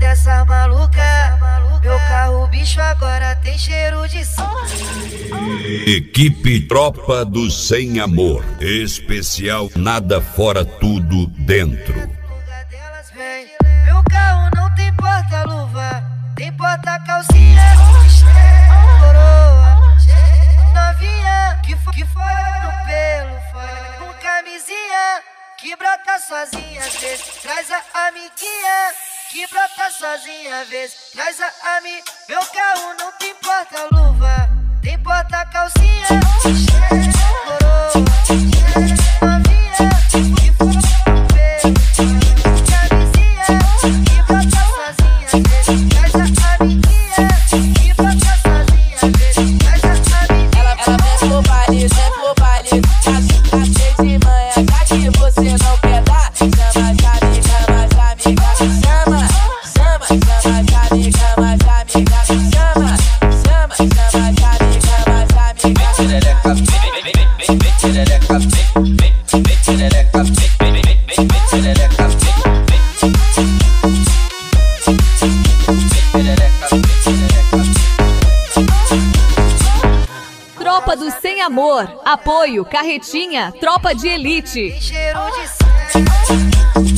dessa maluca. Meu carro bicho agora tem cheiro de som. Equipe Tropa do Sem Amor. Especial Nada Fora Tudo Dentro. Meu carro não tem porta-luva, tem porta-calcinha. Coroa, novinha, que fora no pelo, fora com camisinha, que brota sozinha, às vezes traz a amiguinha, que brota sozinha, às vezes traz a amiga. Meu carro não tem porta-luva, tem porta-calcinha. Coroa, novinha, que fora no pelo, com camisinha, que brota sozinha, às vezes traz a amiguinha, que brota sozinha, às vezes traz a amiguinha. Ela vem pro baile, tá cheio de manha, já que você não quer dar, chama as amigas, chama as amigas, chama as amigas. Perereca, perereca, perereca, perereca. Tropa do Sem Amor. Apoio Carretinha, Tropa de Elite. Tem cheiro de sangue.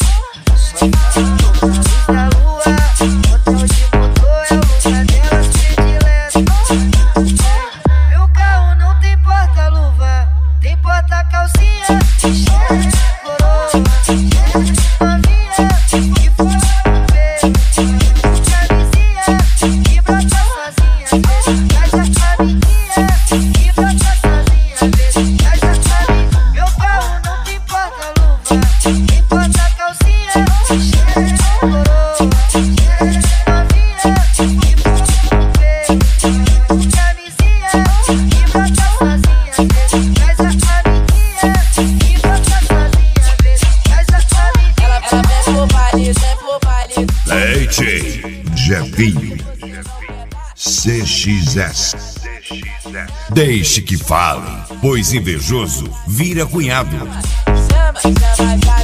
Da lua, hotel de motor é o lugar delas predileto. Meu carro não tem porta-luva, tem porta-calcinha. Coroa, novinha, que fora no pelo, com camisinha, que brota sozinha, às vezes traz a amiguinha, que brota sozinha, às vezes traz a amiga. Meu carro não tem porta-luva, tem porta-calcinha. Coroa, novinha, que fora no pelo, com camisinha, que brota sozinha, às vezes traz a amiguinha, que brota sozinha, às vezes traz a amiguinha. Ela vem pro baile, Leite, Jefinho, CXS. Deixe que fale, pois invejoso vira cunhado. chama as